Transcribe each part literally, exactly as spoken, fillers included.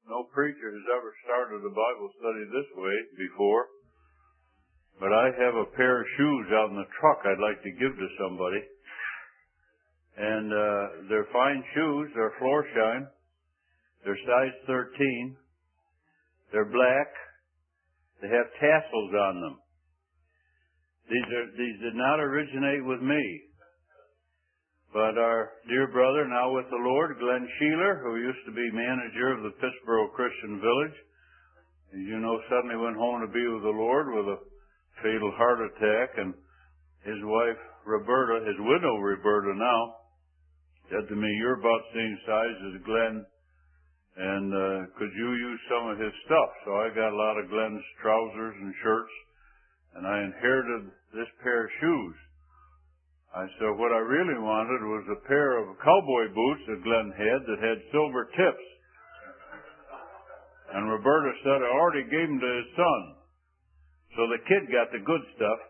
no preacher has ever started a Bible study this way before, but I have a pair of shoes out in the truck I'd like to give to somebody. And uh, they're fine shoes. They're floor shine. They're size thirteen. They're black. They have tassels on them. These are these did not originate with me, but our dear brother, now with the Lord, Glenn Sheeler, who used to be manager of the Pittsboro Christian Village, as you know, suddenly went home to be with the Lord with a fatal heart attack, and his wife Roberta, his widow Roberta now, said to me, "You're about the same size as Glenn, and uh, could you use some of his stuff?" So I got a lot of Glenn's trousers and shirts, and I inherited this pair of shoes. I said what I really wanted was a pair of cowboy boots that Glenn had that had silver tips. And Roberta said I already gave them to his son. So the kid got the good stuff.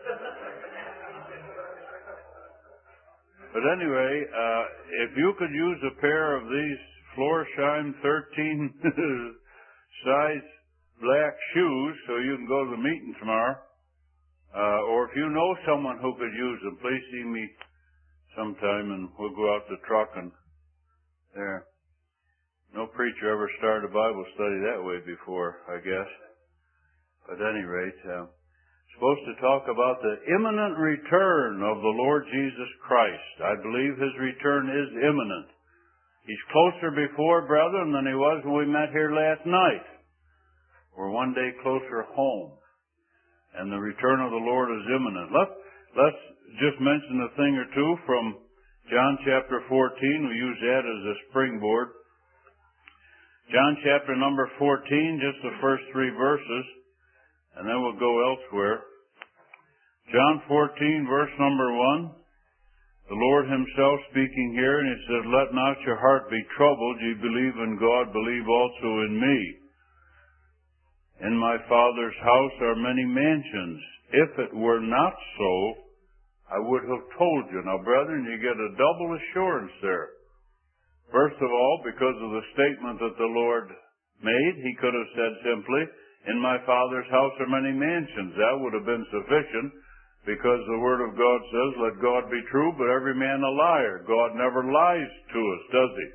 But anyway, uh, if you could use a pair of these Florsheim thirteen size black shoes so you can go to the meeting tomorrow, uh, or if you know someone who could use them, please see me sometime and we'll go out to the truck and there. No preacher ever started a Bible study that way before, I guess. But at any rate, uh, supposed to talk about the imminent return of the Lord Jesus Christ. I believe his return is imminent. He's closer before, brethren, than he was when we met here last night. We're one day closer home, and the return of the Lord is imminent. Let's, let's just mention a thing or two from John chapter fourteen. We use that as a springboard. John chapter number fourteen, just the first three verses. And then we'll go elsewhere. John fourteen, verse number one. The Lord himself speaking here, and he says, "Let not your heart be troubled. Ye believe in God, believe also in me. In my Father's house are many mansions. If it were not so, I would have told you." Now, brethren, you get a double assurance there. First of all, because of the statement that the Lord made, he could have said simply, "In my Father's house are many mansions." That would have been sufficient, because the Word of God says, "Let God be true, but every man a liar." God never lies to us, does he?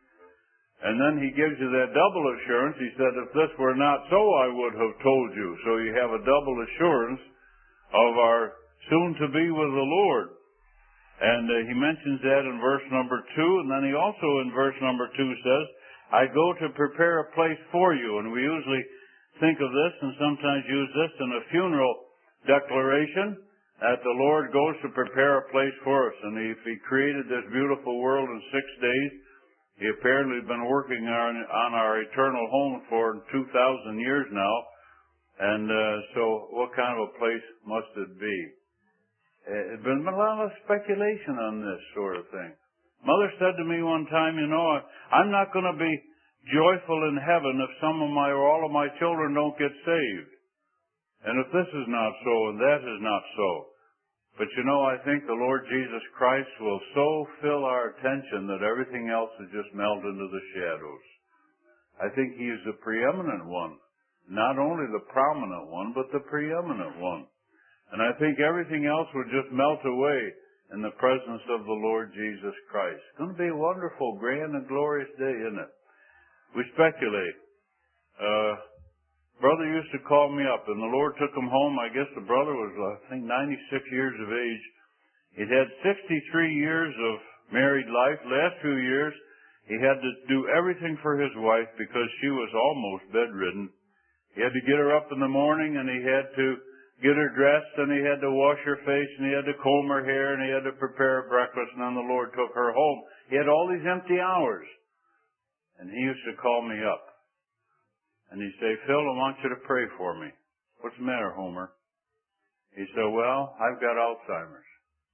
And then he gives you that double assurance. He said, "If this were not so, I would have told you." So you have a double assurance of our soon-to-be with the Lord. And uh, he mentions that in verse number two, and then he also in verse number two says, "I go to prepare a place for you." And we usually think of this and sometimes use this in a funeral declaration, that the Lord goes to prepare a place for us. And if he created this beautiful world in six days, he apparently has been working on, on our eternal home for two thousand years now. And uh, so what kind of a place must it be? There's been a lot of speculation on this sort of thing. Mother said to me one time, you know, I'm not going to be joyful in heaven if some of my or all of my children don't get saved. And if this is not so and that is not so. But you know, I think the Lord Jesus Christ will so fill our attention that everything else is just melt into the shadows. I think he is the preeminent one. Not only the prominent one, but the preeminent one. And I think everything else would just melt away in the presence of the Lord Jesus Christ. It's going to be a wonderful, grand, and glorious day, isn't it? We speculate. Uh, brother used to call me up, and the Lord took him home. I guess the brother was, I think, ninety-six years of age. He'd had sixty-three years of married life. Last few years, he had to do everything for his wife because she was almost bedridden. He had to get her up in the morning, and he had to get her dressed, and he had to wash her face, and he had to comb her hair, and he had to prepare breakfast, and then the Lord took her home. He had all these empty hours. And he used to call me up. And he'd say, "Phil, I want you to pray for me." "What's the matter, Homer?" He said, "Well, I've got Alzheimer's."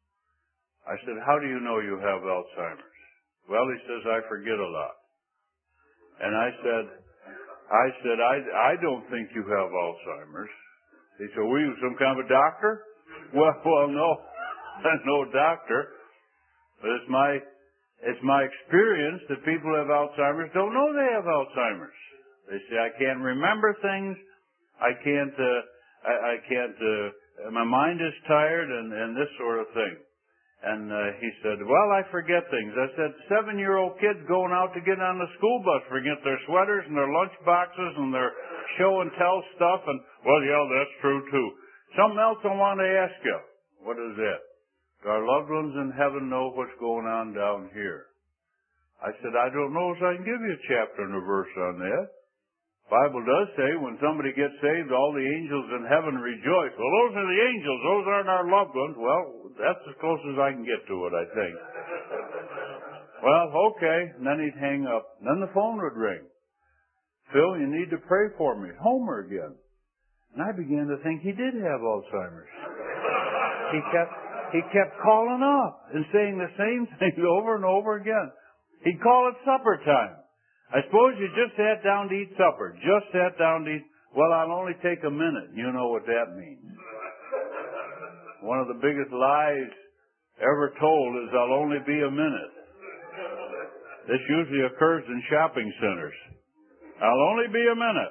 I said, "How do you know you have Alzheimer's?" "Well," he says, "I forget a lot." And I said, I said, I, I don't think you have Alzheimer's. He said, "Were you some kind of a doctor?" Well, well, no, no doctor. But it's my, it's my experience that people who have Alzheimer's don't know they have Alzheimer's. They say, I can't remember things. I can't, uh, I, I can't, uh, my mind is tired and, and this sort of thing. And uh, he said, well, I forget things. I said, seven-year-old kids going out to get on the school bus forget their sweaters and their lunch boxes and their show and tell stuff. And, well, yeah, that's true, too. Something else I want to ask you. What is that? Do our loved ones in heaven know what's going on down here? I said, I don't know if I can give you a chapter and a verse on that. Bible does say when somebody gets saved, all the angels in heaven rejoice. Well, those are the angels. Those aren't our loved ones. Well, that's as close as I can get to it, I think. Well, okay. And then he'd hang up. And then the phone would ring. Phil, you need to pray for me. Homer again. And I began to think he did have Alzheimer's. He kept, he kept calling up and saying the same thing over and over again. He'd call it supper time. I suppose you just sat down to eat supper. Just sat down to eat. Well, I'll only take a minute. You know what that means. One of the biggest lies ever told is I'll only be a minute. This usually occurs in shopping centers. I'll only be a minute.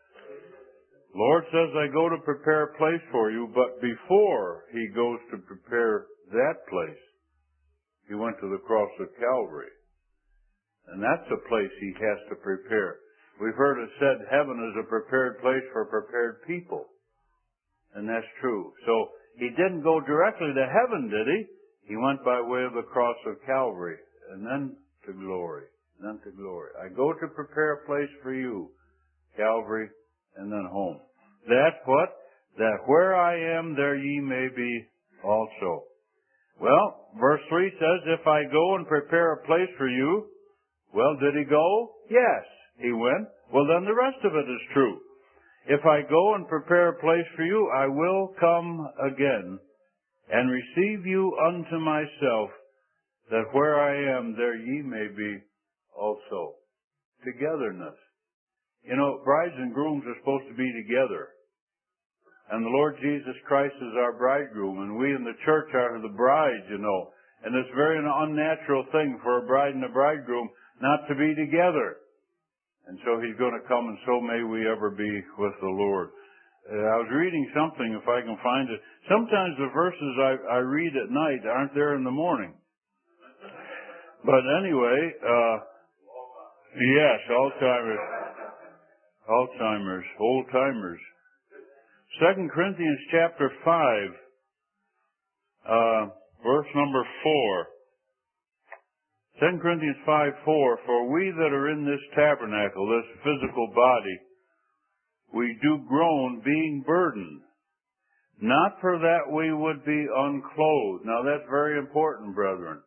Lord says I go to prepare a place for you, but before he goes to prepare that place, he went to the cross of Calvary. And that's a place he has to prepare. We've heard it said heaven is a prepared place for prepared people. And that's true. So he didn't go directly to heaven, did he? He went by way of the cross of Calvary and then to glory. And then to glory. I go to prepare a place for you, Calvary, and then home. That's what? That where I am, there ye may be also. Well, verse three says, if I go and prepare a place for you, well, did he go? Yes, he went. Well, then the rest of it is true. If I go and prepare a place for you, I will come again and receive you unto myself, that where I am, there ye may be also. Togetherness. You know, brides and grooms are supposed to be together. And the Lord Jesus Christ is our bridegroom, and we in the church are the bride, you know. And it's very an unnatural thing for a bride and a bridegroom not to be together. And so he's going to come, and so may we ever be with the Lord. Uh, I was reading something, if I can find it. Sometimes the verses I, I read at night aren't there in the morning. But anyway, uh, yes, Alzheimer's, Alzheimer's, old-timers. Second Corinthians chapter five, uh, verse number four. Second Corinthians five four, for we that are in this tabernacle, this physical body, we do groan, being burdened, not for that we would be unclothed. Now that's very important, brethren.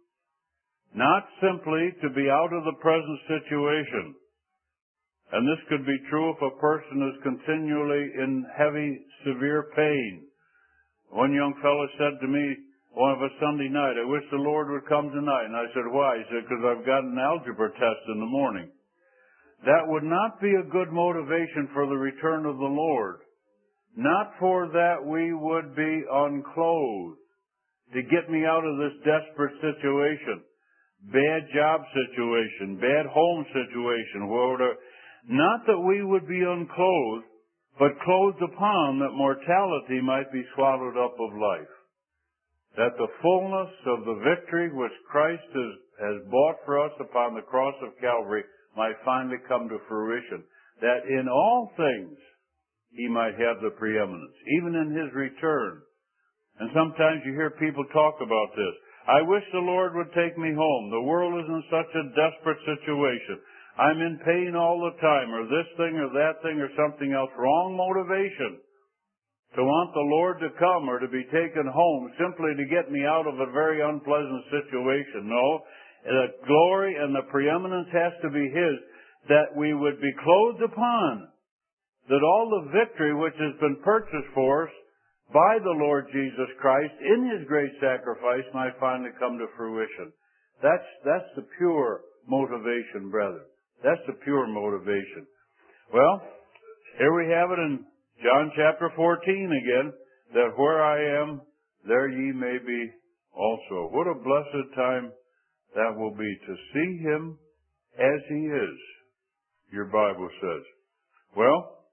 Not simply to be out of the present situation. And this could be true if a person is continually in heavy, severe pain. One young fellow said to me, one of a Sunday night, I wish the Lord would come tonight. And I said, why? He said, because I've got an algebra test in the morning. That would not be a good motivation for the return of the Lord. Not for that we would be unclothed. To get me out of this desperate situation. Bad job situation. Bad home situation. Whatever. Not that we would be unclothed, but clothed upon that mortality might be swallowed up of life. That the fullness of the victory which Christ has, has bought for us upon the cross of Calvary might finally come to fruition. That in all things he might have the preeminence, even in his return. And sometimes you hear people talk about this. I wish the Lord would take me home. The world is in such a desperate situation. I'm in pain all the time, or this thing or that thing or something else. Wrong motivation. To want the Lord to come or to be taken home simply to get me out of a very unpleasant situation. No, the glory and the preeminence has to be his, that we would be clothed upon, that all the victory which has been purchased for us by the Lord Jesus Christ in his great sacrifice might finally come to fruition. That's, that's the pure motivation, brethren. That's the pure motivation. Well, here we have it in John chapter fourteen again, that where I am, there ye may be also. What a blessed time that will be to see him as he is. your Bible says. Well,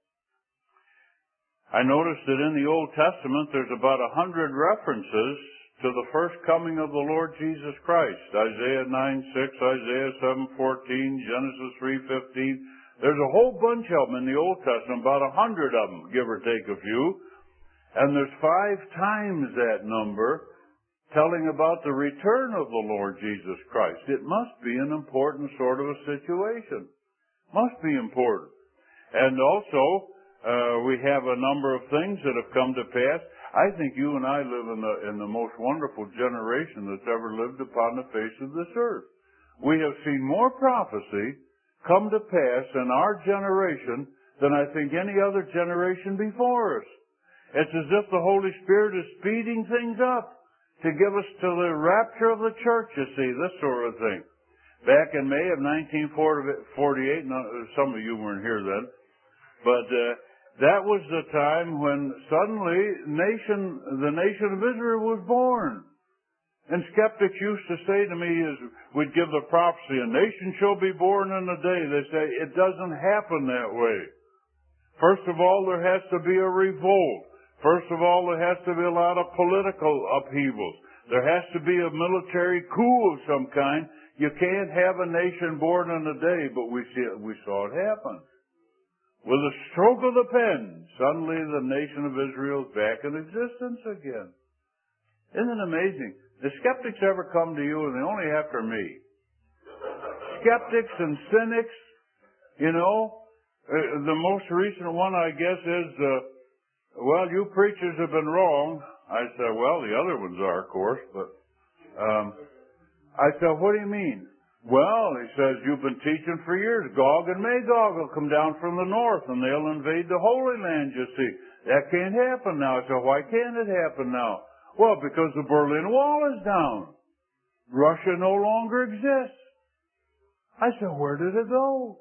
I noticed that in the Old Testament there's about a hundred references to the first coming of the Lord Jesus Christ. Isaiah nine six, Isaiah seven fourteen, Genesis three fifteen. There's a whole bunch of them in the Old Testament, about a hundred of them, give or take a few. And there's five times that number telling about the return of the Lord Jesus Christ. It must be an important sort of a situation. Must be important. And also, uh, we have a number of things that have come to pass. I think you and I live in the, in the most wonderful generation that's ever lived upon the face of this earth. We have seen more prophecy come to pass in our generation than I think any other generation before us. It's as if the Holy Spirit is speeding things up to give us to the rapture of the church, you see, this sort of thing. Back in May of nineteen forty-eight, some of you weren't here then, but uh, that was the time when suddenly nation, the nation of Israel was born. And skeptics used to say to me, as we'd give the prophecy, a nation shall be born in a day. They say, it doesn't happen that way. First of all, there has to be a revolt. First of all, there has to be a lot of political upheavals. There has to be a military coup of some kind. You can't have a nation born in a day, but we see it, we saw it happen. With a stroke of the pen, suddenly the nation of Israel is back in existence again. Isn't it amazing? The skeptics ever come to you and they're only after me. Skeptics and cynics, you know. Uh, the most recent one, I guess, is, uh, well, you preachers have been wrong. I said, well, the other ones are, of course, but um, I said, what do you mean? Well, he says, you've been teaching for years. Gog and Magog will come down from the north and they'll invade the Holy Land, you see. That can't happen now. I said, why can't it happen now? Well, because the Berlin Wall is down. Russia no longer exists. I said, where did it go?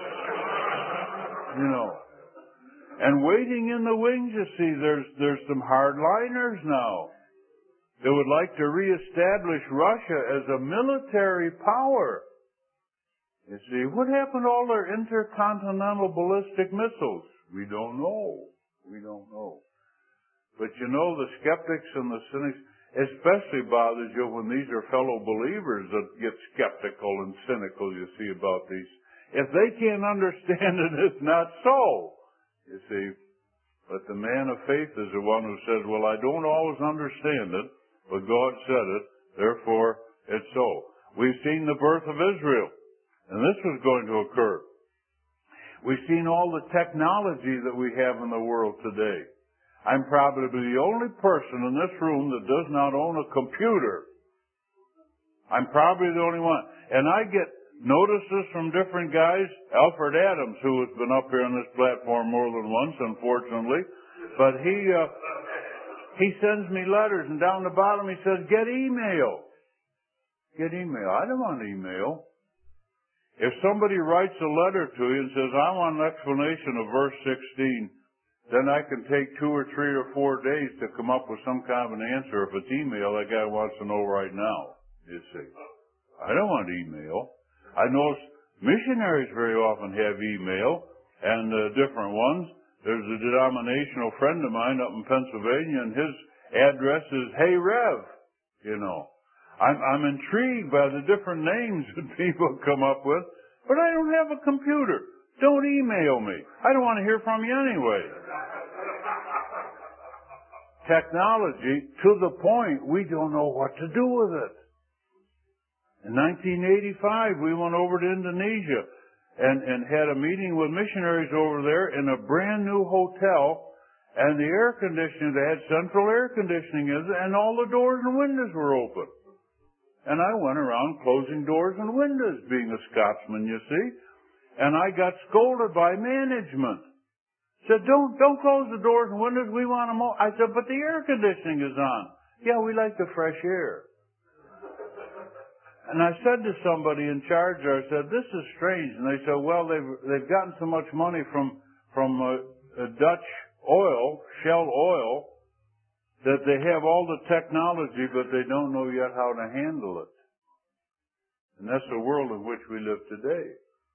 You know. And waiting in the wings, you see, there's, there's some hardliners now. They would like to reestablish Russia as a military power. You see, what happened to all their intercontinental ballistic missiles? We don't know. We don't know. But you know, the skeptics and the cynics, especially bothers you when these are fellow believers that get skeptical and cynical, you see, about these. If they can't understand it, it's not so, you see. But the man of faith is the one who says, well, I don't always understand it, but God said it, therefore it's so. We've seen the birth of Israel, and this was going to occur. We've seen all the technology that we have in the world today. I'm probably the only person in this room that does not own a computer. I'm probably the only one. And I get notices from different guys. Alfred Adams, who has been up here on this platform more than once, unfortunately, but he uh, he sends me letters, and down the bottom he says, get email. Get email. I don't want email. If somebody writes a letter to you and says, I want an explanation of verse sixteen, then I can take two or three or four days to come up with some kind of an answer. If it's email, that guy wants to know right now, you see. I don't want email. I know missionaries very often have email, and uh, different ones. There's a denominational friend of mine up in Pennsylvania, and his address is Hey Rev, you know. I'm, I'm intrigued by the different names that people come up with, but I don't have a computer. Don't email me. I don't want to hear from you anyway. Technology to the point we don't know what to do with it. In nineteen eighty-five, we went over to Indonesia and, and had a meeting with missionaries over there in a brand new hotel, and the air conditioning, they had central air conditioning, and all the doors and windows were open. And I went around closing doors and windows, being a Scotsman, you see. And I got scolded by management. Said, don't, don't close the doors and windows, we want them all. I said, but the air conditioning is on. Yeah, we like the fresh air. And I said to somebody in charge there, I said, this is strange. And they said, well, they've, they've gotten so much money from, from uh, Dutch oil, Shell oil, that they have all the technology, but they don't know yet how to handle it. And that's the world in which we live today.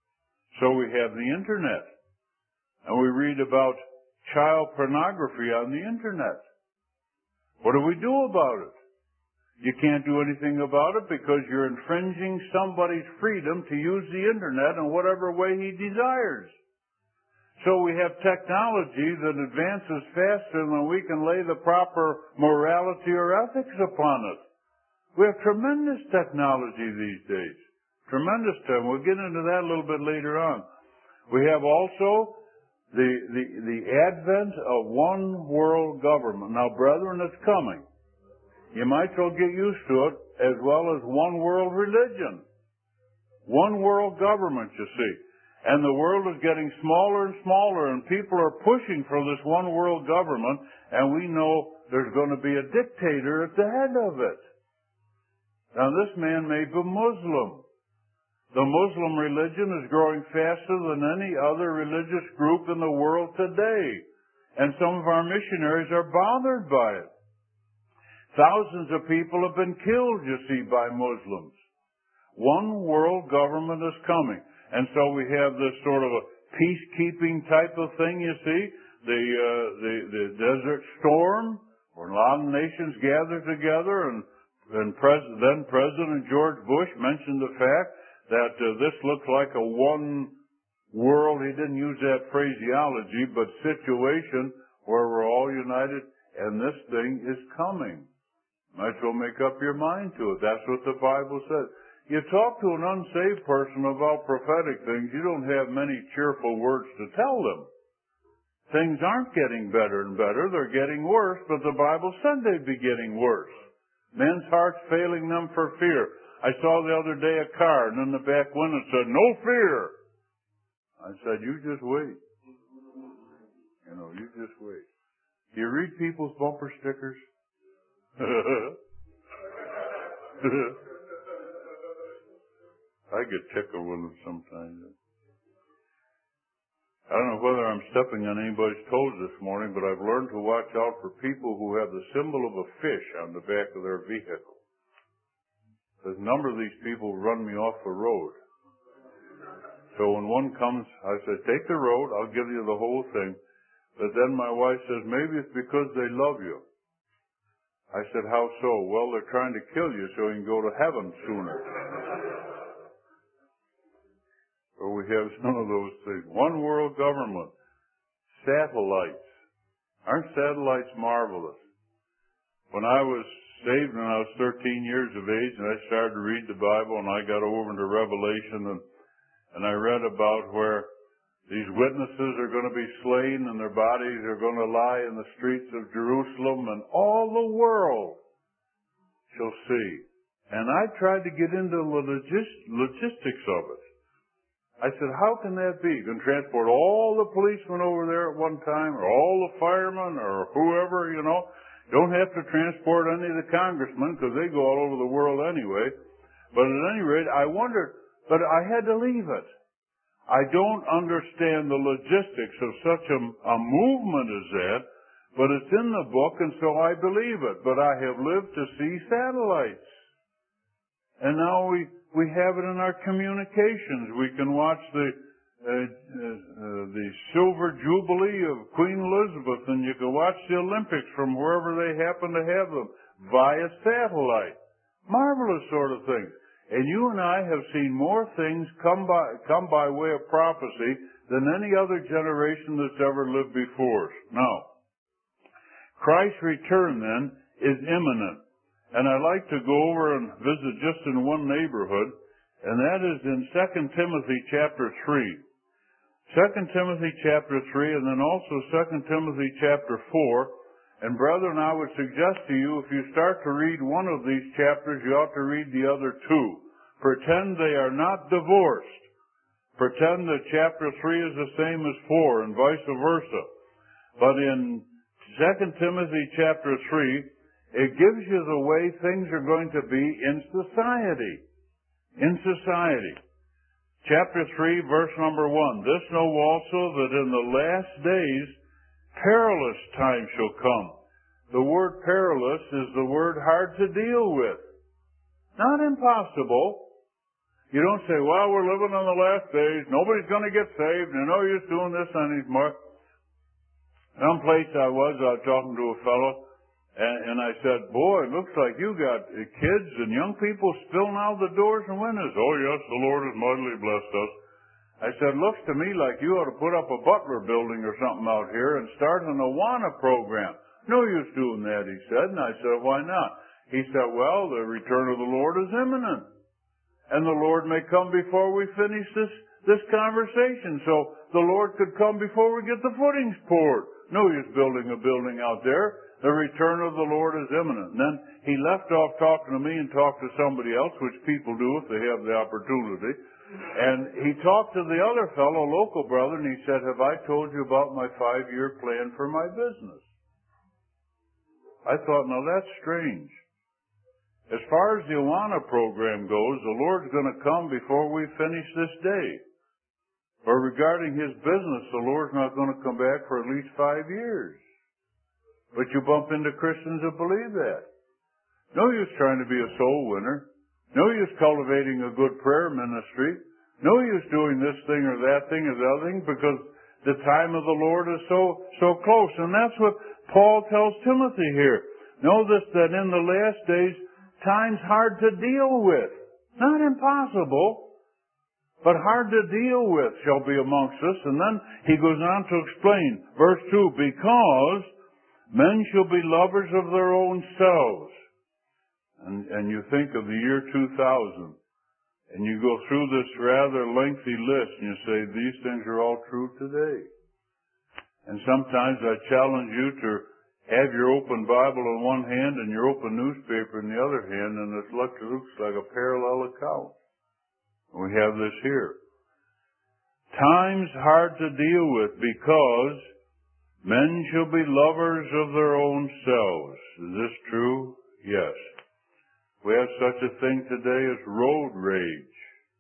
So we have the internet. And we read about child pornography on the internet. What do we do about it? You can't do anything about it because you're infringing somebody's freedom to use the internet in whatever way he desires. So we have technology that advances faster than we can lay the proper morality or ethics upon it. We have tremendous technology these days. Tremendous time. We'll get into that a little bit later on. We have also the, the, the advent of one world government. Now, brethren, it's coming. You might as well get used to it, as well as one world religion. One world government, you see. And the world is getting smaller and smaller, and people are pushing for this one world government, and we know there's going to be a dictator at the head of it. Now, this man may be Muslim. The Muslim religion is growing faster than any other religious group in the world today. And some of our missionaries are bothered by it. Thousands of people have been killed, you see, by Muslims. One world government is coming. And so we have this sort of a peacekeeping type of thing, you see. The, uh, the, the Desert Storm, where a lot of nations gather together, and, and pres- then President George Bush mentioned the fact that uh, this looks like a one world, he didn't use that phraseology, but situation where we're all united, and this thing is coming. Might as well make up your mind to it. That's what the Bible says. You talk to an unsaved person about prophetic things, you don't have many cheerful words to tell them. Things aren't getting better and better, they're getting worse, but the Bible said they'd be getting worse. Men's hearts failing them for fear. I saw the other day a car, and in the back window it said, "No fear." I said, you just wait. You know, you just wait. Do you read people's bumper stickers? I get tickled with them sometimes. I don't know whether I'm stepping on anybody's toes this morning, but I've learned to watch out for people who have the symbol of a fish on the back of their vehicle. Because a number of these people run me off the road. So when one comes, I say, take the road, I'll give you the whole thing. But then my wife says, maybe it's because they love you. I said, how so? Well, they're trying to kill you so you can go to heaven sooner. So we have some of those things. One world government. Satellites. Aren't satellites marvelous? When I was saved when I was thirteen years of age and I started to read the Bible and I got over into Revelation and, and I read about where these witnesses are going to be slain and their bodies are going to lie in the streets of Jerusalem and all the world shall see. And I tried to get into the logis- logistics of it. I said, how can that be? You can transport all the policemen over there at one time, or all the firemen, or whoever, you know. Don't have to transport any of the congressmen because they go all over the world anyway. But at any rate, I wondered, but I had to leave it. I don't understand the logistics of such a, a movement as that, but it's in the book, and so I believe it. But I have lived to see satellites. And now we, we have it in our communications. We can watch the, uh, uh, uh, the Silver Jubilee of Queen Elizabeth, and you can watch the Olympics from wherever they happen to have them via satellite. Marvelous sort of things. And you and I have seen more things come by, come by way of prophecy than any other generation that's ever lived before us. Now, Christ's return then is imminent. And I'd like to go over and visit just in one neighborhood, and that is in Second Timothy chapter three. Second Timothy chapter three, and then also Second Timothy chapter four. And brethren, I would suggest to you, if you start to read one of these chapters, you ought to read the other two. Pretend they are not divorced. Pretend that chapter three is the same as four, and vice versa. But in Second Timothy chapter three, it gives you the way things are going to be in society. In society. Chapter three, verse number one. This know also that in the last days perilous times shall come. The word perilous is the word hard to deal with. Not impossible. You don't say, well, we're living on the last days. Nobody's going to get saved. And no use doing this anymore. Some place I was, I was talking to a fellow, and, and I said, boy, it looks like you got kids and young people spilling out the doors and windows. Oh, yes, the Lord has mightily blessed us. I said, looks to me like you ought to put up a Butler building or something out here and start an Awana program. No use doing that, he said. And I said, why not? He said, well, the return of the Lord is imminent. And the Lord may come before we finish this, this conversation. So the Lord could come before we get the footings poured. No use building a building out there. The return of the Lord is imminent. And then he left off talking to me and talked to somebody else, which people do if they have the opportunity. And he talked to the other fellow, local brother, and he said, have I told you about my five-year plan for my business? I thought, now that's strange. As far as the Awana program goes, the Lord's going to come before we finish this day. But regarding his business, the Lord's not going to come back for at least five years. But you bump into Christians that believe that. No use trying to be a soul winner. No use cultivating a good prayer ministry. No use doing this thing or that thing or the other thing, because the time of the Lord is so, so close. And that's what Paul tells Timothy here. Know this, that in the last days, time's hard to deal with. Not impossible, but hard to deal with shall be amongst us. And then he goes on to explain, verse two, because men shall be lovers of their own selves. And, and you think of the year two thousand, and you go through this rather lengthy list, and you say, these things are all true today. And sometimes I challenge you to have your open Bible in one hand and your open newspaper in the other hand, and it looks, looks like a parallel account. We have this here. Time's hard to deal with because men shall be lovers of their own selves. Is this true? Yes. We have such a thing today as road rage.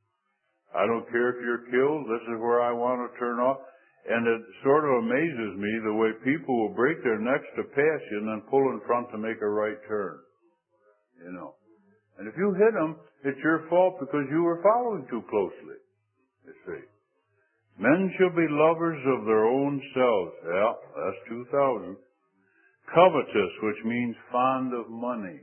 I don't care if you're killed. This is where I want to turn off. And it sort of amazes me the way people will break their necks to pass you and then pull in front to make a right turn. You know. And if you hit them, it's your fault because you were following too closely. You see. Men shall be lovers of their own selves. Yeah, that's two thousand. Covetous, which means fond of money.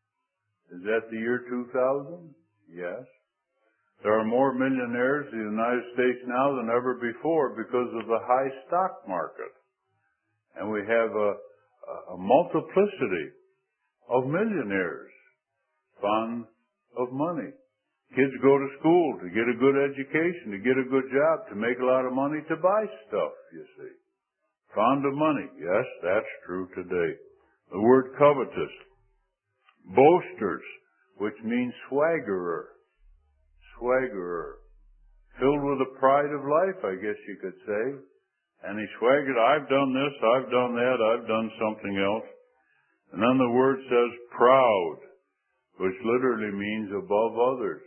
Is that the year two thousand? Yes. There are more millionaires in the United States now than ever before because of the high stock market. And we have a, a multiplicity of millionaires fond of money. Kids go to school to get a good education, to get a good job, to make a lot of money to buy stuff, you see. Fond of money. Yes, that's true today. The word covetous. Boasters, which means swaggerer. Swaggerer. Filled with the pride of life, I guess you could say. And he swaggered, I've done this, I've done that, I've done something else. And then the word says proud, which literally means above others.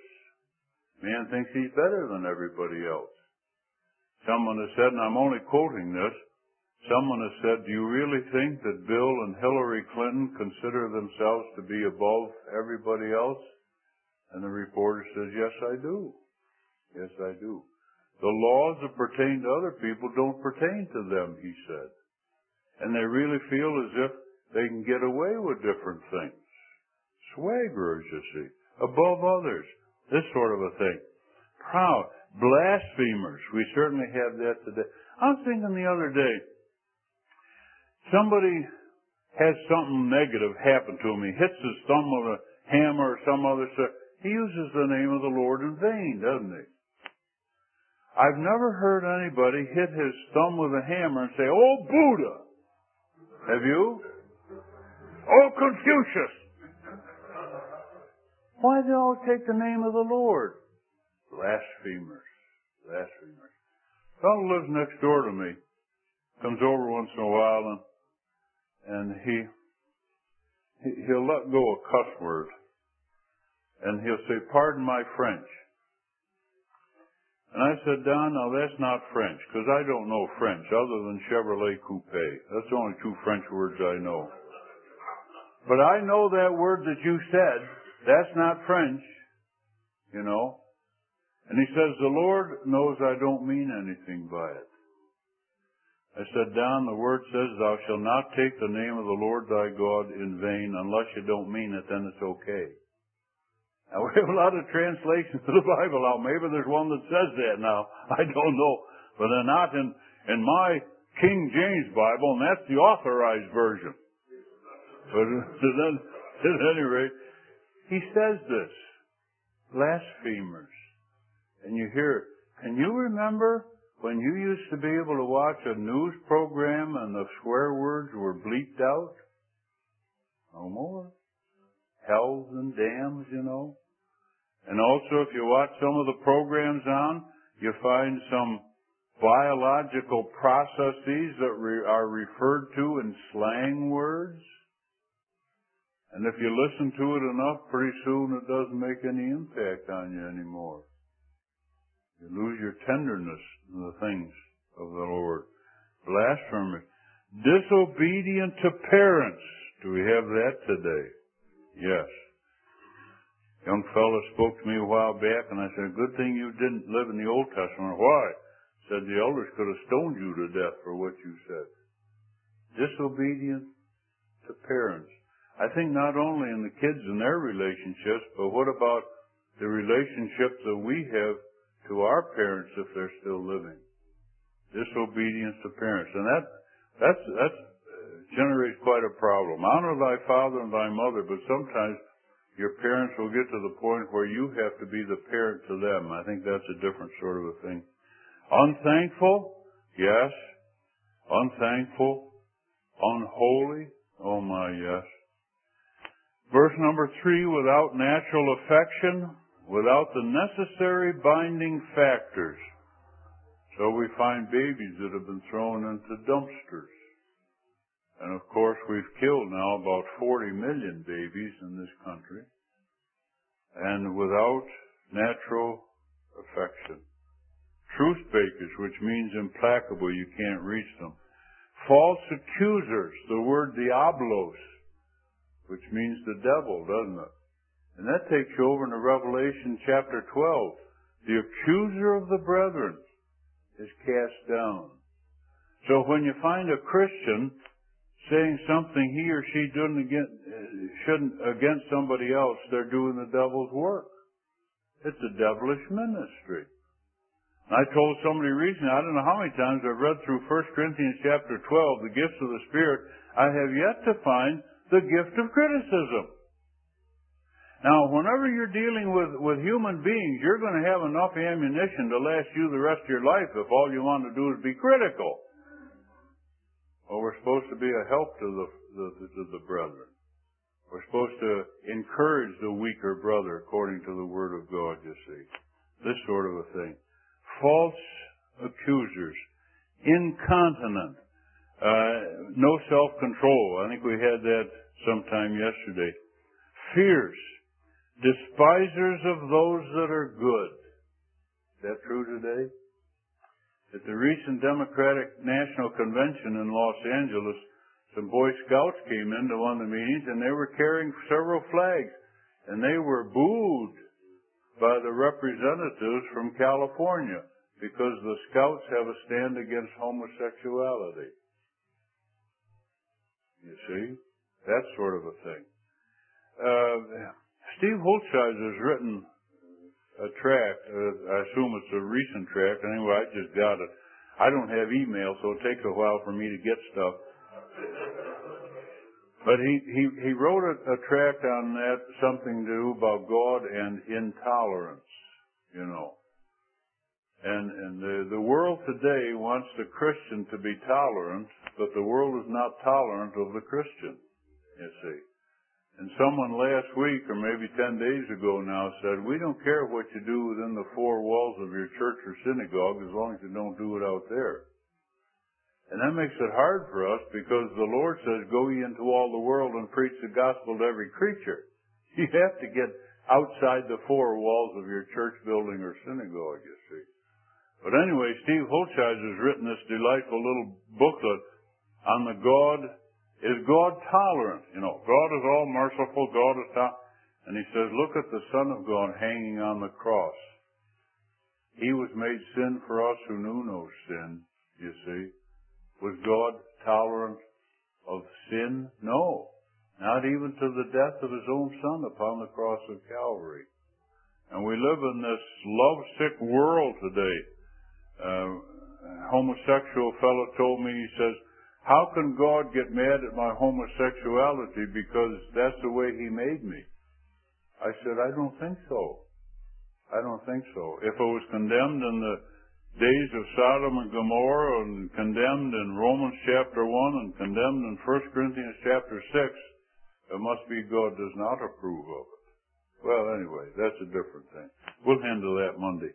Man thinks he's better than everybody else. Someone has said, and I'm only quoting this, someone has said, do you really think that Bill and Hillary Clinton consider themselves to be above everybody else? And the reporter says, yes, I do. Yes, I do. The laws that pertain to other people don't pertain to them, he said. And they really feel as if they can get away with different things. Swaggerers, you see. Above others. This sort of a thing. Proud. Blasphemers. We certainly have that today. I was thinking the other day, somebody has something negative happen to him. He hits his thumb with a hammer or some other stuff. He uses the name of the Lord in vain, doesn't he? I've never heard anybody hit his thumb with a hammer and say, oh, Buddha. Have you? Oh, Confucius. Why do they all take the name of the Lord? Blasphemers. Blasphemers. A fellow lives next door to me. Comes over once in a while and And he, he'll let go a cuss word. And he'll say, pardon my French. And I said, Don, now that's not French, because I don't know French other than Chevrolet Coupe. That's the only two French words I know. But I know that word that you said, that's not French, you know. And he says, the Lord knows I don't mean anything by it. I said, Don, the word says, thou shalt not take the name of the Lord thy God in vain. Unless you don't mean it, then it's okay. Now, we have a lot of translations of the Bible out. Maybe there's one that says that now. I don't know. But they're not in, in my King James Bible, and that's the authorized version. But then, at any rate, he says this. Blasphemers. And you hear, can you remember when you used to be able to watch a news program and the swear words were bleeped out? No more. Hells and dams, you know. And also, if you watch some of the programs on, you find some biological processes that re- are referred to in slang words. And if you listen to it enough, pretty soon it doesn't make any impact on you anymore. You lose your tenderness in the things of the Lord. Blasphemers. Disobedient to parents. Do we have that today? Yes. Young fella spoke to me a while back, and I said, good thing you didn't live in the Old Testament. Why? Said the elders could have stoned you to death for what you said. Disobedient to parents. I think not only in the kids and their relationships, but what about the relationships that we have to our parents if they're still living? Disobedience to parents. And that that's that's generates quite a problem. Honor thy father and thy mother, but sometimes your parents will get to the point where you have to be the parent to them. I think that's a different sort of a thing. Unthankful? Yes. Unthankful? Unholy? Oh my, yes. Verse number three, without natural affection, without the necessary binding factors. So we find babies that have been thrown into dumpsters. And of course we've killed now about forty million babies in this country. And without natural affection. Truth bakers, which means implacable, you can't reach them. False accusers, the word diablos, which means the devil, doesn't it? And that takes you over into Revelation chapter twelve. The accuser of the brethren is cast down. So when you find a Christian saying something he or she doing against, shouldn't against somebody else, they're doing the devil's work. It's a devilish ministry. I told somebody recently, I don't know how many times I've read through First Corinthians chapter twelve, the gifts of the Spirit. I have yet to find the gift of criticism. Now, whenever you're dealing with, with human beings, you're going to have enough ammunition to last you the rest of your life if all you want to do is be critical. Well, we're supposed to be a help to the, the, to the brethren. We're supposed to encourage the weaker brother according to the Word of God, you see. This sort of a thing. False accusers. Incontinent. Uh, no self-control. I think we had that sometime yesterday. Fierce. Despisers of those that are good. Is that true today? At the recent Democratic National Convention in Los Angeles, some Boy Scouts came into one of the meetings and they were carrying several flags. And they were booed by the representatives from California because the Scouts have a stand against homosexuality. You see? That sort of a thing. Uh, Steve Holzheiser has written a tract. Uh, I assume it's a recent tract. Anyway, I just got it. I don't have email, so it takes a while for me to get stuff. But he, he, he wrote a, a tract on that, something to do about God and intolerance, you know. And, and the, the world today wants the Christian to be tolerant, but the world is not tolerant of the Christian, you see. And someone last week, or maybe ten days ago now, said, we don't care what you do within the four walls of your church or synagogue as long as you don't do it out there. And that makes it hard for us because the Lord says, go ye into all the world and preach the gospel to every creature. You have to get outside the four walls of your church building or synagogue, you see. But anyway, Steve Holzheiser has written this delightful little booklet on the God, is God tolerant? You know, God is all merciful, God is tolerant. And he says, look at the Son of God hanging on the cross. He was made sin for us who knew no sin, you see. Was God tolerant of sin? No. Not even to the death of His own Son upon the cross of Calvary. And we live in this lovesick world today. Uh, a homosexual fellow told me, he says, how can God get mad at my homosexuality because that's the way He made me? I said, I don't think so. I don't think so. If it was condemned in the days of Sodom and Gomorrah and condemned in Romans chapter one and condemned in First Corinthians chapter six, it must be God does not approve of it. Well, anyway, that's a different thing. We'll handle that Monday.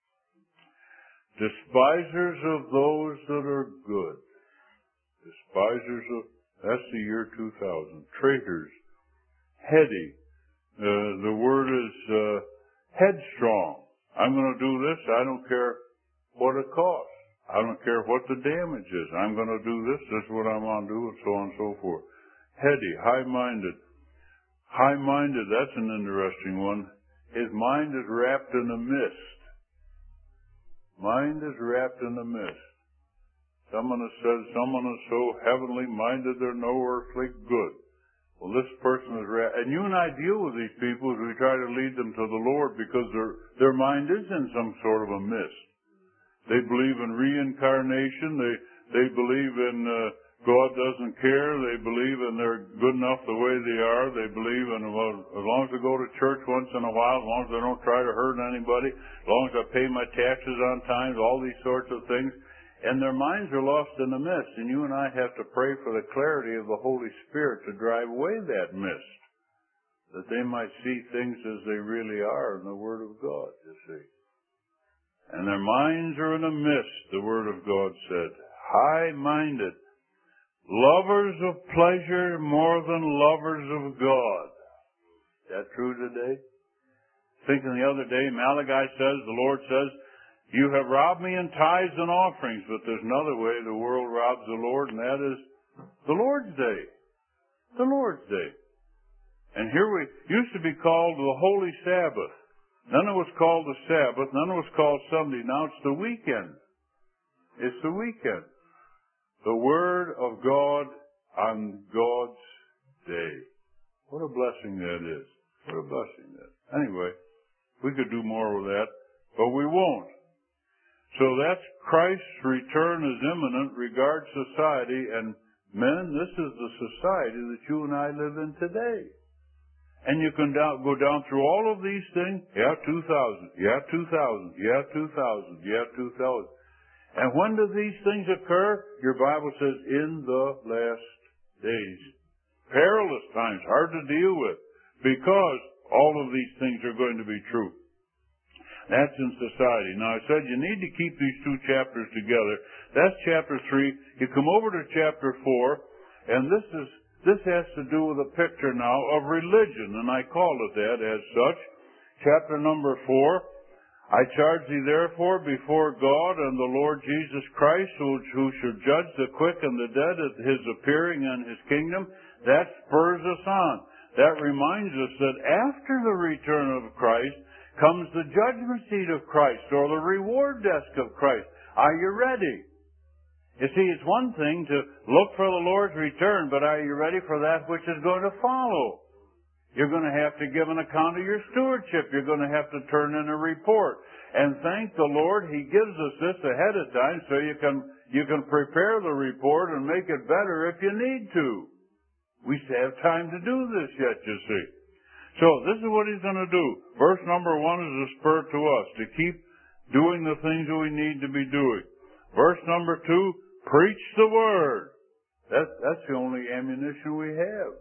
Despisers of those that are good. Despisers of, that's the year two thousand. Traitors. Heady. Uh, the word is uh, headstrong. I'm going to do this. I don't care what it costs. I don't care what the damage is. I'm going to do this. This is what I'm going to do, and so on and so forth. Heady, high-minded. High-minded, that's an interesting one. His mind is wrapped in a mist. Mind is wrapped in a mist. Someone has said, someone is so heavenly minded they're no earthly good. Well, this person is wrapped. And you and I deal with these people as we try to lead them to the Lord because their, their mind is in some sort of a mist. They believe in reincarnation. They, they believe in uh, God doesn't care. They believe in they're good enough the way they are. They believe in, well, as long as they go to church once in a while, as long as they don't try to hurt anybody, as long as I pay my taxes on time, all these sorts of things. And their minds are lost in the mist. And you and I have to pray for the clarity of the Holy Spirit to drive away that mist, that they might see things as they really are in the Word of God, you see. And their minds are in a mist, the Word of God said. High-minded. Lovers of pleasure more than lovers of God. Is that true today? Thinking the other day, Malachi says, the Lord says, you have robbed me in tithes and offerings, but there's another way the world robs the Lord, and that is the Lord's Day. The Lord's Day. And here we used to be called the Holy Sabbath. Then it was called the Sabbath. Then it was called Sunday. Now it's the weekend. It's the weekend. The Word of God on God's day. What a blessing that is. What a blessing that is. Anyway, we could do more with that, but we won't. So that's Christ's return is imminent regards society, and men, this is the society that you and I live in today. And you can down, go down through all of these things. Yeah, two thousand. Yeah, two thousand. Yeah, two thousand. Yeah, two thousand. And when do these things occur? Your Bible says, in the last days. Perilous times, hard to deal with, because all of these things are going to be true. That's in society. Now, I said you need to keep these two chapters together. That's chapter three. You come over to chapter four, and this is this has to do with a picture now of religion, and I call it that as such. Chapter number four. I charge thee therefore before God and the Lord Jesus Christ, who, who should judge the quick and the dead at His appearing and His kingdom. That spurs us on. That reminds us that after the return of Christ comes the judgment seat of Christ, or the reward desk of Christ. Are you ready? You see, it's one thing to look for the Lord's return, but are you ready for that which is going to follow? You're going to have to give an account of your stewardship. You're going to have to turn in a report. And thank the Lord, He gives us this ahead of time so you can, you can prepare the report and make it better if you need to. We still have time to do this yet, you see. So this is what He's going to do. Verse number one is a spur to us to keep doing the things that we need to be doing. Verse number two, preach the Word. That, that's the only ammunition we have.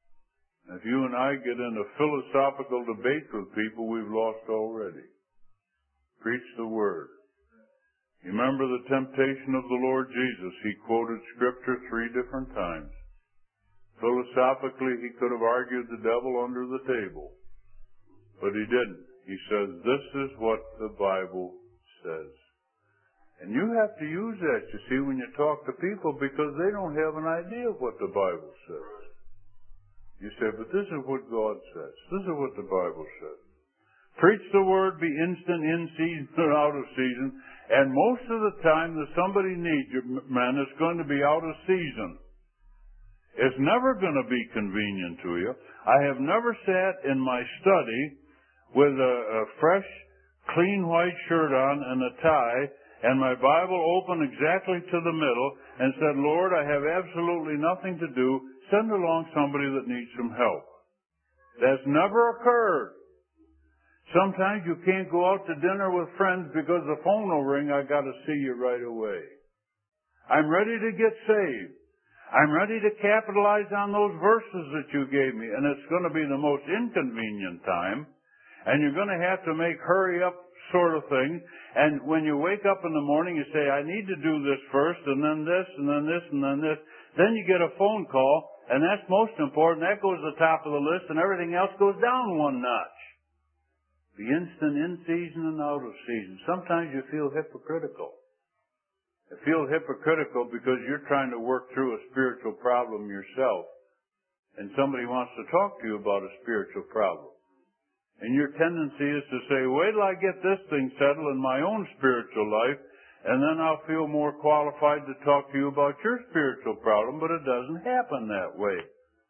If you and I get into philosophical debates with people, we've lost already. Preach the Word. You remember the temptation of the Lord Jesus. He quoted Scripture three different times. Philosophically, he could have argued the devil under the table. But he didn't. He says, this is what the Bible says. And you have to use that, you see, when you talk to people, because they don't have an idea of what the Bible says. You say, but this is what God says. This is what the Bible says. Preach the word, be instant in season and out of season. And most of the time that somebody needs you, man, it's going to be out of season. It's never going to be convenient to you. I have never sat in my study with a, a fresh, clean white shirt on and a tie and my Bible open exactly to the middle and said, Lord, I have absolutely nothing to do. Send along somebody that needs some help. That's never occurred. Sometimes you can't go out to dinner with friends because the phone will ring. I got to see you right away. I'm ready to get saved. I'm ready to capitalize on those verses that you gave me, and it's going to be the most inconvenient time, and you're going to have to make hurry up sort of thing, and when you wake up in the morning, you say, I need to do this first, and then this, and then this, and then this. Then you get a phone call, and that's most important. That goes to the top of the list, and everything else goes down one notch. The instant in season and out of season. Sometimes you feel hypocritical. You feel hypocritical because you're trying to work through a spiritual problem yourself, and somebody wants to talk to you about a spiritual problem. And your tendency is to say, wait till I get this thing settled in my own spiritual life, and then I'll feel more qualified to talk to you about your spiritual problem, but it doesn't happen that way.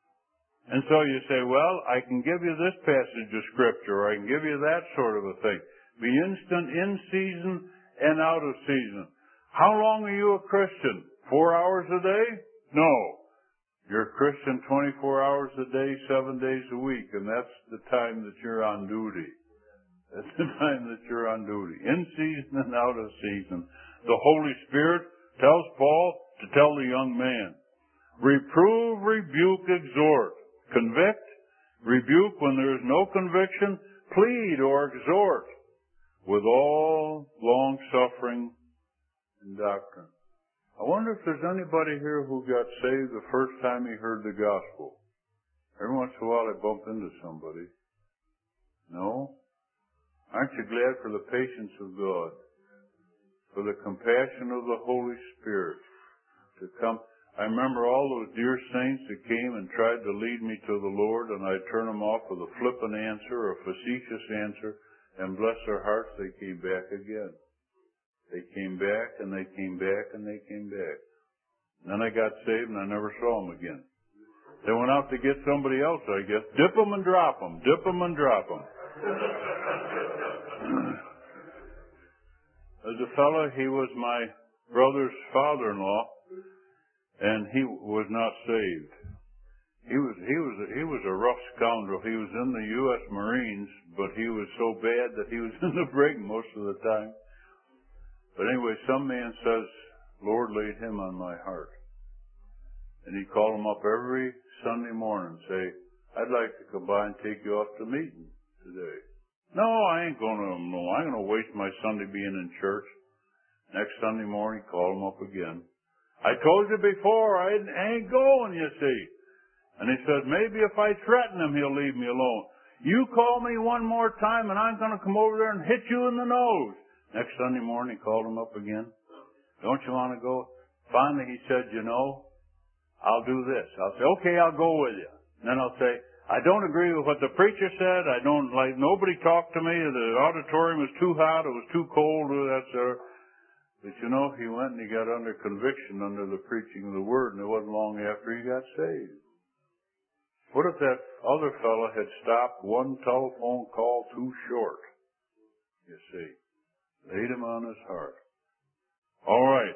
And so you say, well, I can give you this passage of Scripture, or I can give you that sort of a thing. Be instant in season and out of season. How long are you a Christian? Four hours a day? No. You're a Christian twenty-four hours a day, seven days a week, and that's the time that you're on duty. That's the time that you're on duty. In season and out of season. The Holy Spirit tells Paul to tell the young man, reprove, rebuke, exhort, convict, rebuke when there is no conviction, plead or exhort with all long suffering and doctrine. I wonder if there's anybody here who got saved the first time he heard the gospel. Every once in a while I bump into somebody. No? Aren't you glad for the patience of God? For the compassion of the Holy Spirit to come. I remember all those dear saints that came and tried to lead me to the Lord, and I'd turn them off with a flippant answer or a facetious answer, and bless their hearts, they came back again. They came back, and they came back, and they came back. And then I got saved, and I never saw them again. They went out to get somebody else, I guess. Dip them and drop them. Dip them and drop them. There's a fellow, he was my brother's father-in-law, and he was not saved. He was he was he was a rough scoundrel. He was in the U S Marines, but he was so bad that he was in the brig most of the time. But anyway, some man says, Lord laid him on my heart. And he'd call him up every Sunday morning and say, I'd like to come by and take you off to meeting today. No, I ain't going to, no, I'm going to waste my Sunday being in church. Next Sunday morning, call him up again. I told you before, I ain't going, you see. And he said, maybe if I threaten him, he'll leave me alone. You call me one more time and I'm going to come over there and hit you in the nose. Next Sunday morning, he called him up again. Don't you want to go? Finally, he said, you know, I'll do this. I'll say, okay, I'll go with you. And then I'll say, I don't agree with what the preacher said. I don't like, nobody talked to me. The auditorium was too hot. It was too cold. That's uh, But you know, he went and he got under conviction under the preaching of the Word, and it wasn't long after he got saved. What if that other fellow had stopped one telephone call too short? You see. Laid him on his heart. All right.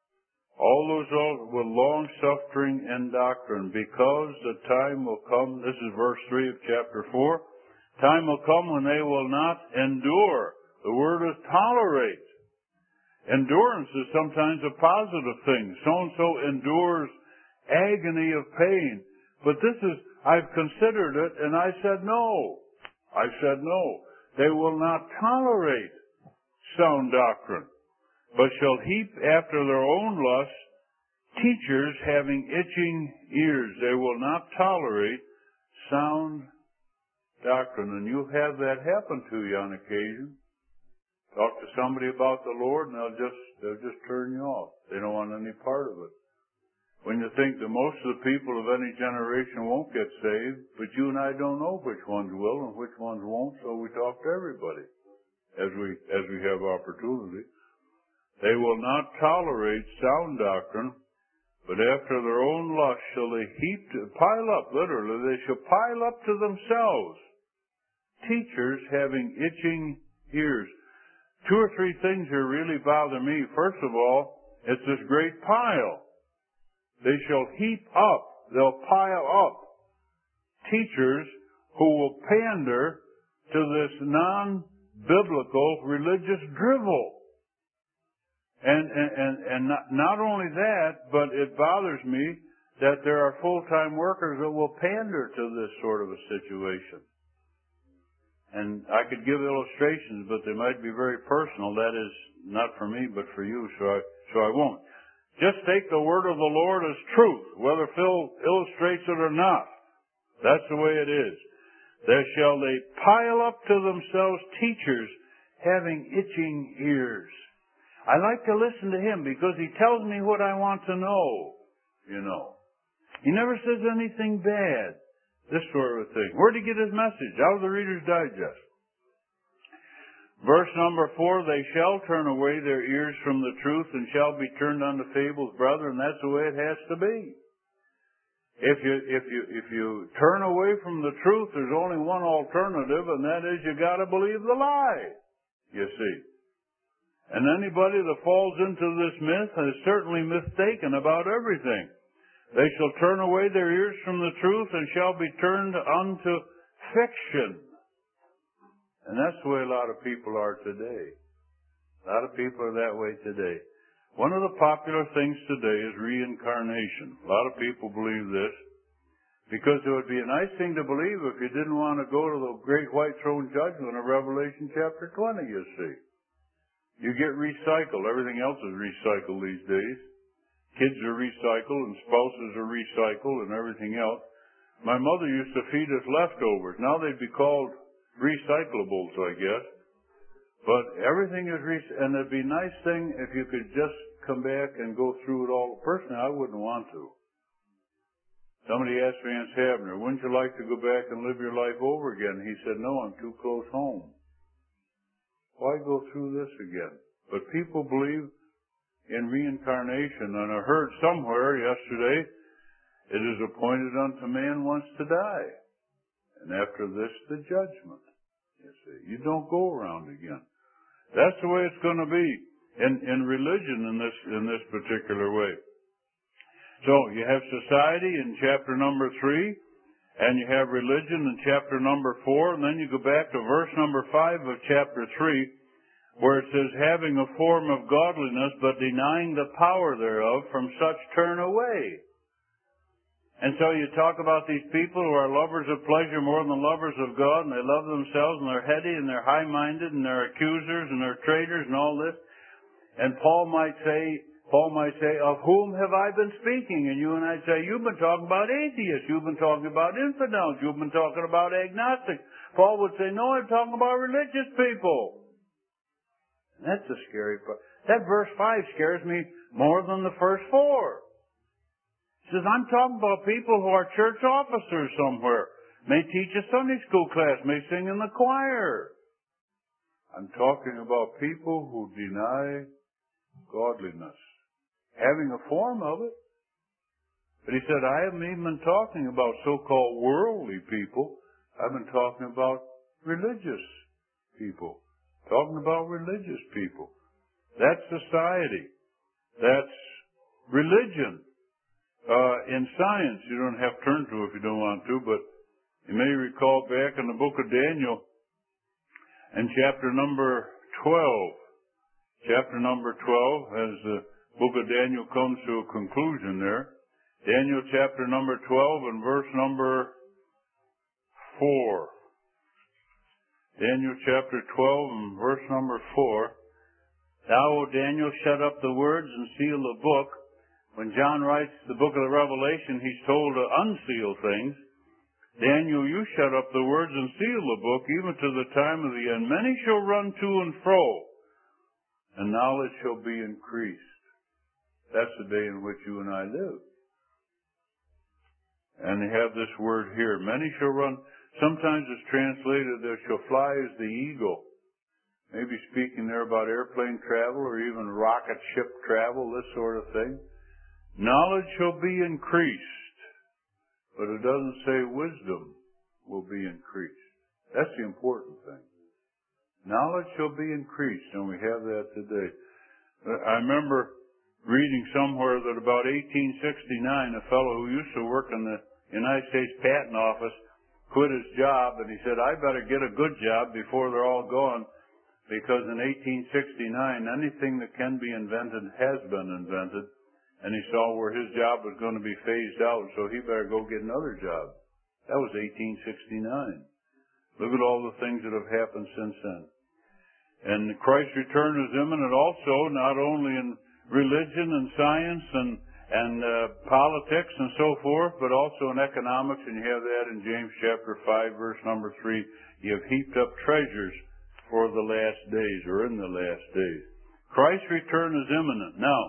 All those with long suffering and doctrine, because the time will come, this is verse three of chapter four, time will come when they will not endure. The word is tolerate. Endurance is sometimes a positive thing. So-and-so endures agony of pain. But this is, I've considered it, and I said no. I said no. They will not tolerate sound doctrine, but shall heap after their own lusts teachers having itching ears. They will not tolerate sound doctrine. And you have that happen to you on occasion. Talk to somebody about the Lord and they'll just, they'll just turn you off. They don't want any part of it. when you think that most of the people of any generation won't get saved, but you and I don't know which ones will and which ones won't, so we talk to everybody as we as we have opportunity. They will not tolerate sound doctrine, but after their own lust shall they heap to, pile up, literally, they shall pile up to themselves teachers having itching ears. Two or three things here really bother me. First of all, it's this great pile. They shall heap up, they'll pile up teachers who will pander to this non-biblical religious drivel. And, and, and, and not, not only that, but it bothers me that there are full-time workers that will pander to this sort of a situation. And I could give illustrations, but they might be very personal. That is not for me, but for you, so I, so I won't. Just take the word of the Lord as truth, whether Phil illustrates it or not. That's the way it is. There shall they pile up to themselves teachers having itching ears. I like to listen to him because he tells me what I want to know, you know. He never says anything bad, this sort of a thing. Where'd he get his message? Out of the Reader's Digest. Verse number four, they shall turn away their ears from the truth and shall be turned unto fables, brethren. That's the way it has to be. If you, if you, if you turn away from the truth, there's only one alternative, and that is you gotta believe the lie, you see. And anybody that falls into this myth is certainly mistaken about everything. They shall turn away their ears from the truth and shall be turned unto fiction. And that's the way a lot of people are today. A lot of people are that way today. One of the popular things today is reincarnation. A lot of people believe this because it would be a nice thing to believe if you didn't want to go to the great white throne judgment of Revelation chapter twenty, you see. You get recycled. Everything else is recycled these days. Kids are recycled and spouses are recycled and everything else. My mother used to feed us leftovers. Now they'd be called recyclables, I guess. But everything is re- and it'd be a nice thing if you could just come back and go through it all. Personally, I wouldn't want to. Somebody asked Vance Havner, wouldn't you like to go back and live your life over again? He said, no, I'm too close home. Why go through this again? But people believe in reincarnation, and I heard somewhere yesterday, it is appointed unto man once to die. And after this, the judgment. You see, you don't go around again. That's the way it's going to be in, in religion in this, in this particular way. So, you have society in chapter number three, and you have religion in chapter number four, and then you go back to verse number five of chapter three, where it says, having a form of godliness, but denying the power thereof, from such turn away. And so you talk about these people who are lovers of pleasure more than lovers of God, and they love themselves, and they're heady, and they're high-minded, and they're accusers, and they're traitors, and all this. And Paul might say, Paul might say, of whom have I been speaking? And you and I say, you've been talking about atheists, you've been talking about infidels, you've been talking about agnostics. Paul would say, no, I'm talking about religious people. And that's the scary part. That verse five scares me more than the first four. He says, I'm talking about people who are church officers somewhere, may teach a Sunday school class, may sing in the choir. I'm talking about people who deny godliness, having a form of it. But he said, I haven't even been talking about so-called worldly people. I've been talking about religious people. Talking about religious people. That's society. That's religion. Uh, in science, you don't have to turn to it if you don't want to, but you may recall back in the book of Daniel, in chapter number twelve, chapter number twelve, as the book of Daniel comes to a conclusion there, Daniel chapter number twelve and verse number four. Daniel chapter twelve and verse number four. Thou, O Daniel, shut up the words and seal the book. When John writes the book of the Revelation, he's told to unseal things. Daniel, you shut up the words and seal the book, even to the time of the end. Many shall run to and fro, and knowledge shall be increased. That's the day in which you and I live. And they have this word here. Many shall run. Sometimes it's translated that shall fly as the eagle. Maybe speaking there about airplane travel or even rocket ship travel, this sort of thing. Knowledge shall be increased. But it doesn't say wisdom will be increased. That's the important thing. Knowledge shall be increased, and we have that today. I remember reading somewhere that about eighteen sixty-nine, a fellow who used to work in the United States Patent Office quit his job, and he said, I better get a good job before they're all gone, because in eighteen sixty-nine, anything that can be invented has been invented, and he saw where his job was going to be phased out, so he better go get another job. That was eighteen sixty-nine. Look at all the things that have happened since then. And Christ's return is imminent also, not only in religion and science and and uh, politics and so forth, but also in economics, and you have that in James chapter five, verse number three. You have heaped up treasures for the last days, or in the last days. Christ's return is imminent. Now,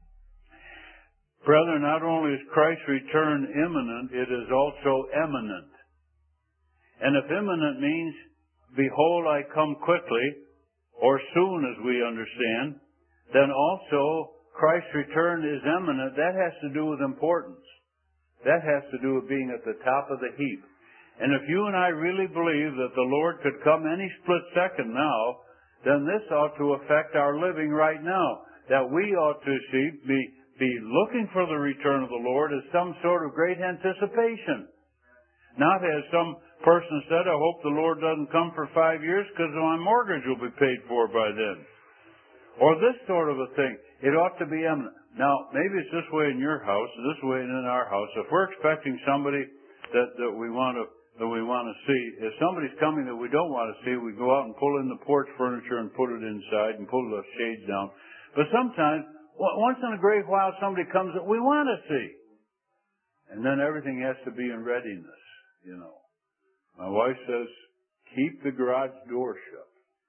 brethren, not only is Christ's return imminent, it is also eminent. And if imminent means, behold, I come quickly, or soon as we understand, then also Christ's return is imminent. That has to do with importance. That has to do with being at the top of the heap. And if you and I really believe that the Lord could come any split second now, then this ought to affect our living right now. That we ought to see, be, be looking for the return of the Lord as some sort of great anticipation. Not as some person said, I hope the Lord doesn't come for five years because my mortgage will be paid for by then. Or this sort of a thing. It ought to be imminent. Now, maybe it's this way in your house, this way in our house. If we're expecting somebody that, that we want to that we want to see, if somebody's coming that we don't want to see, we go out and pull in the porch furniture and put it inside and pull the shades down. But sometimes, once in a great while, somebody comes that we want to see. And then everything has to be in readiness, you know. My wife says, keep the garage door shut.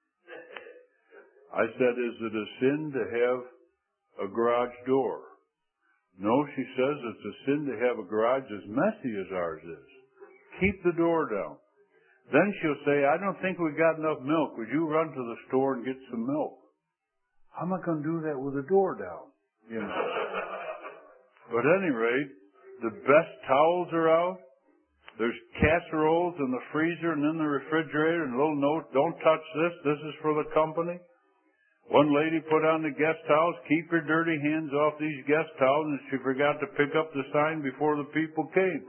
I said, is it a sin to have a garage door? No, she says, it's a sin to have a garage as messy as ours is. Keep the door down. Then she'll say, I don't think we got enough milk. Would you run to the store and get some milk? How am I going to do that with the door down? You know. But at any rate, the best towels are out. There's casseroles in the freezer and in the refrigerator, and a little note, don't touch this. This is for the company. One lady put on the guest towels, keep your dirty hands off these guest towels, and she forgot to pick up the sign before the people came.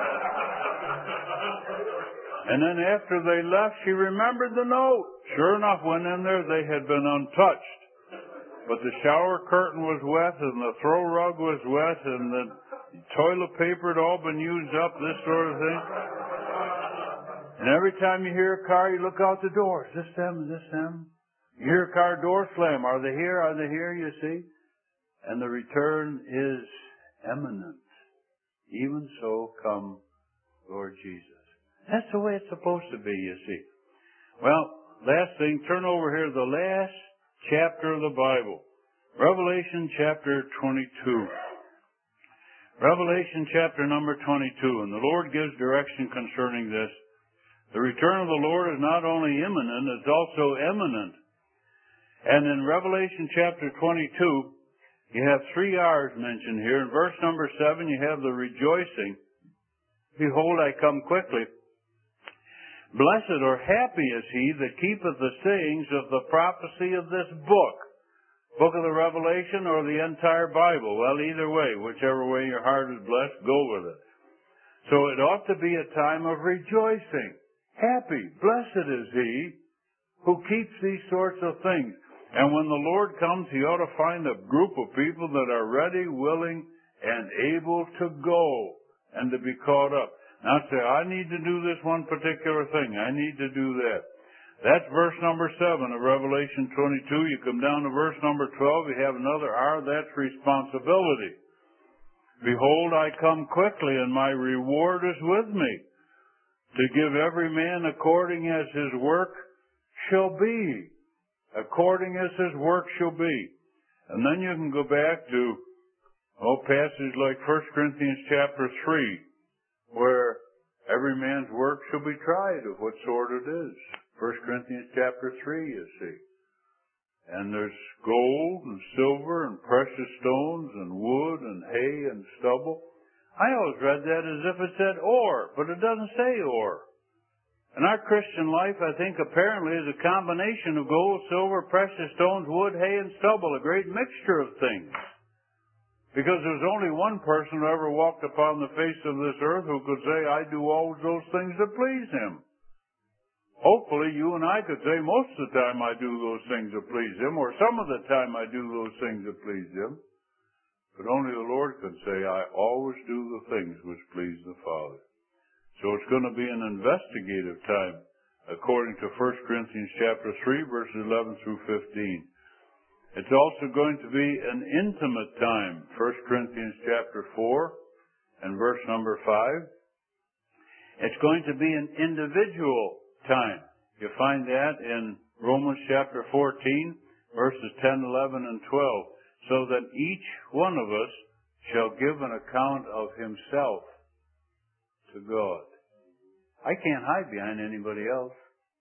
And then after they left, she remembered the note. Sure enough, went in there, they had been untouched. But the shower curtain was wet, and the throw rug was wet, and the toilet paper had all been used up, this sort of thing. And every time you hear a car, you look out the door. Is this them? Is this them? You hear a car door slam. Are they here? Are they here? You see? And the return is imminent. Even so come Lord Jesus. That's the way it's supposed to be, you see. Well, last thing, turn over here to the last chapter of the Bible. Revelation chapter twenty-two. Revelation chapter number twenty-two. And the Lord gives direction concerning this. The return of the Lord is not only imminent, it's also eminent. And in Revelation chapter twenty-two, you have three R's mentioned here. In verse number seven, you have the rejoicing. Behold, I come quickly. Blessed or happy is he that keepeth the sayings of the prophecy of this book. Book of the Revelation or the entire Bible. Well, either way, whichever way your heart is blessed, go with it. So it ought to be a time of rejoicing. Happy, blessed is he who keeps these sorts of things. And when the Lord comes, he ought to find a group of people that are ready, willing, and able to go and to be caught up. Now say, I need to do this one particular thing. I need to do that. That's verse number seven of Revelation twenty-two. You come down to verse number twelve, you have another R, that's responsibility. Behold, I come quickly, and my reward is with me, to give every man according as his work shall be. According as his work shall be. And then you can go back to, oh, passages like First Corinthians chapter three, where every man's work shall be tried of what sort it is. First Corinthians chapter three, you see. And there's gold and silver and precious stones and wood and hay and stubble. I always read that as if it said ore, but it doesn't say ore. And our Christian life, I think, apparently is a combination of gold, silver, precious stones, wood, hay, and stubble, a great mixture of things. Because there's only one person who ever walked upon the face of this earth who could say, I do all those things that please Him. Hopefully you and I could say most of the time I do those things that please Him, or some of the time I do those things that please Him. But only the Lord could say, I always do the things which please the Father. So it's going to be an investigative time, according to First Corinthians chapter three, verses eleven through fifteen. It's also going to be an intimate time, First Corinthians chapter four and verse number five. It's going to be an individual time. You find that in Romans chapter fourteen, verses ten, eleven, and twelve. So that each one of us shall give an account of himself to God. I can't hide behind anybody else.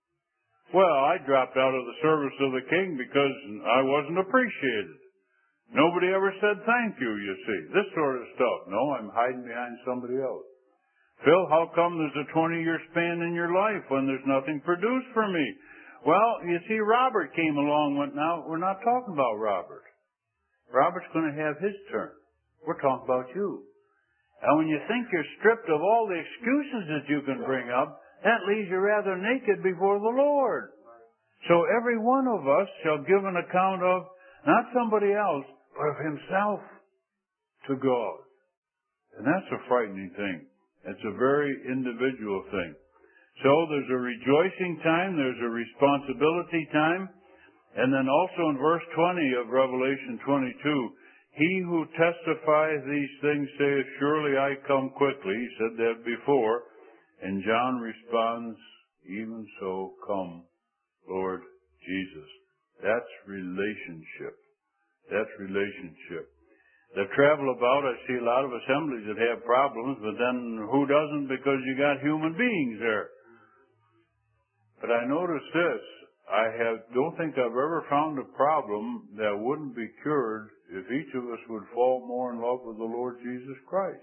Well, I dropped out of the service of the King because I wasn't appreciated. Nobody ever said thank you, you see. This sort of stuff. No, I'm hiding behind somebody else. Phil, how come there's a twenty-year span in your life when there's nothing produced for me? Well, you see, Robert came along. Now, we're not talking about Robert. Robert's going to have his turn. We're talking about you. And when you think you're stripped of all the excuses that you can bring up, that leaves you rather naked before the Lord. So every one of us shall give an account of, not somebody else, but of himself to God. And that's a frightening thing. It's a very individual thing. So there's a rejoicing time, there's a responsibility time, and then also in verse twenty of Revelation twenty-two, he who testifies these things saith, surely I come quickly. He said that before. And John responds, even so come, Lord Jesus. That's relationship. That's relationship. They travel about, I see a lot of assemblies that have problems, but then who doesn't? Because you got human beings there. But I notice this. I have, don't think I've ever found a problem that wouldn't be cured if each of us would fall more in love with the Lord Jesus Christ.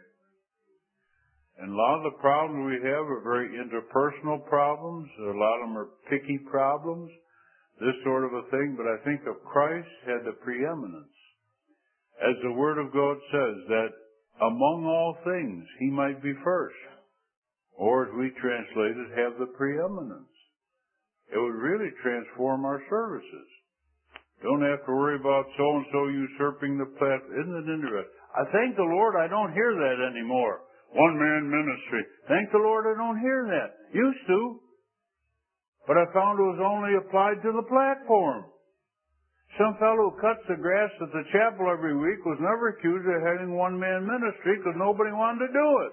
And a lot of the problems we have are very interpersonal problems. A lot of them are picky problems, this sort of a thing. But I think of Christ had the preeminence. As the Word of God says, that among all things He might be first. Or as we translate it, have the preeminence. It would really transform our services. Don't have to worry about so-and-so usurping the platform. Isn't it interesting? I thank the Lord I don't hear that anymore. One-man ministry. Thank the Lord I don't hear that. Used to. But I found it was only applied to the platform. Some fellow who cuts the grass at the chapel every week was never accused of having one-man ministry because nobody wanted to do it.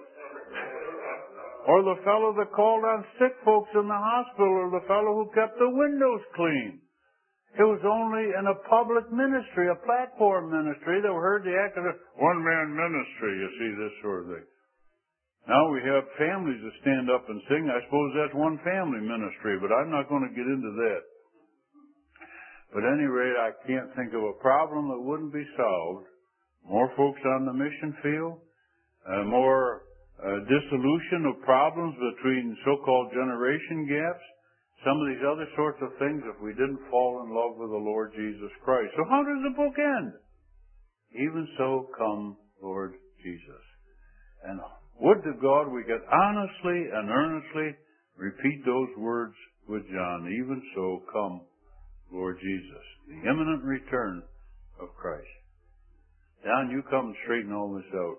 Or the fellow that called on sick folks in the hospital, or the fellow who kept the windows clean. It was only in a public ministry, a platform ministry, that we heard the act of one-man ministry, you see, this sort of thing. Now we have families that stand up and sing. I suppose that's one family ministry, but I'm not going to get into that. But at any rate, I can't think of a problem that wouldn't be solved. More folks on the mission field, uh, more Uh, dissolution of problems between so-called generation gaps, some of these other sorts of things if we didn't fall in love with the Lord Jesus Christ. So how does the book end? Even so come, Lord Jesus. And would to God we could honestly and earnestly repeat those words with John. Even so come, Lord Jesus. The imminent return of Christ. Don, you come and straighten all this out.